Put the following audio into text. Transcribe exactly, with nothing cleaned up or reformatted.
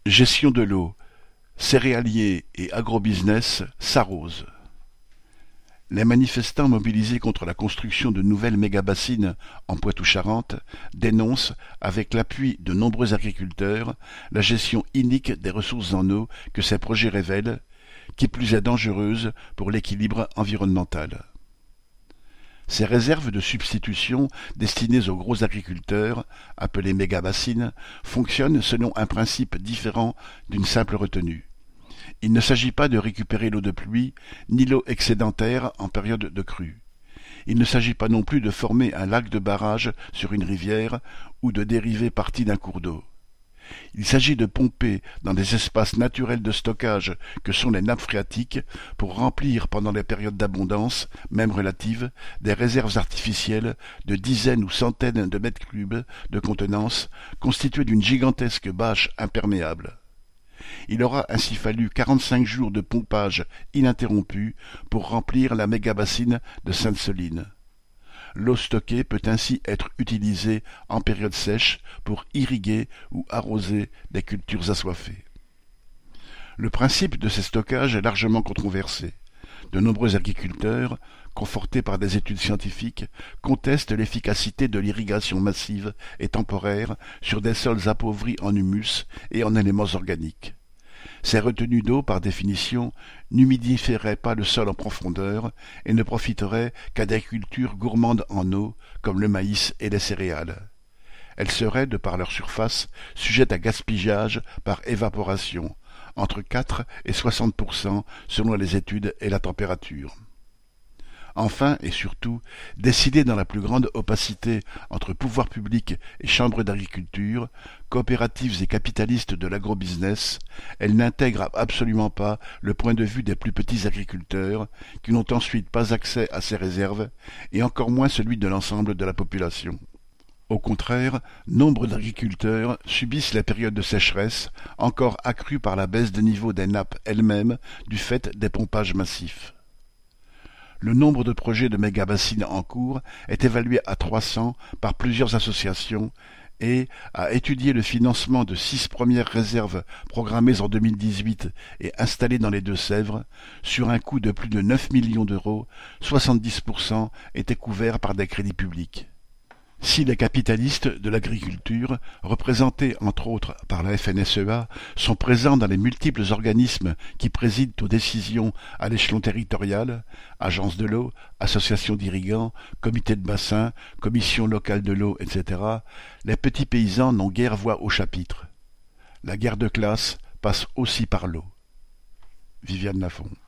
Gestion de l'eau, céréaliers et agrobusiness s'arrosent. Les manifestants mobilisés contre la construction de nouvelles méga-bassines en Poitou-Charentes dénoncent, avec l'appui de nombreux agriculteurs, la gestion inique des ressources en eau que ces projets révèlent, qui plus est dangereuse pour l'équilibre environnemental. Ces réserves de substitution destinées aux gros agriculteurs, appelées méga-bassines, fonctionnent selon un principe différent d'une simple retenue. Il ne s'agit pas de récupérer l'eau de pluie, ni l'eau excédentaire en période de crue. Il ne s'agit pas non plus de former un lac de barrage sur une rivière ou de dériver partie d'un cours d'eau. Il s'agit de pomper dans des espaces naturels de stockage que sont les nappes phréatiques pour remplir pendant les périodes d'abondance, même relatives, des réserves artificielles de dizaines ou centaines de mètres cubes de contenance constituées d'une gigantesque bâche imperméable. Il aura ainsi fallu quarante-cinq jours de pompage ininterrompu pour remplir la méga-bassine de Sainte-Soline. L'eau stockée peut ainsi être utilisée en période sèche pour irriguer ou arroser des cultures assoiffées. Le principe de ces stockages est largement controversé. De nombreux agriculteurs, confortés par des études scientifiques, contestent l'efficacité de l'irrigation massive et temporaire sur des sols appauvris en humus et en éléments organiques. Ces retenues d'eau, par définition, n'humidifieraient pas le sol en profondeur et ne profiteraient qu'à des cultures gourmandes en eau, comme le maïs et les céréales. Elles seraient, de par leur surface, sujettes à gaspillage par évaporation, entre quatre et soixante pour cent selon les études et la température. Enfin, et surtout, décidées dans la plus grande opacité entre pouvoirs publics et chambres d'agriculture, coopératives et capitalistes de l'agrobusiness, elles n'intègrent absolument pas le point de vue des plus petits agriculteurs, qui n'ont ensuite pas accès à ces réserves, et encore moins celui de l'ensemble de la population. Au contraire, nombre d'agriculteurs subissent les périodes de sécheresse, encore accrues par la baisse de niveau des nappes elles-mêmes du fait des pompages massifs. Le nombre de projets de méga-bassines en cours est évalué à trois cents par plusieurs associations et, à étudier le financement de six premières réserves programmées en deux mille dix-huit et installées dans les Deux-Sèvres, sur un coût de plus de neuf millions d'euros, soixante-dix pour cent étaient couverts par des crédits publics. Si les capitalistes de l'agriculture, représentés entre autres par la F N S E A, sont présents dans les multiples organismes qui président aux décisions à l'échelon territorial, agences de l'eau, associations d'irrigants, comités de bassin, commissions locales de l'eau, et cetera, les petits paysans n'ont guère voix au chapitre. La guerre de classe passe aussi par l'eau. Viviane Lafont.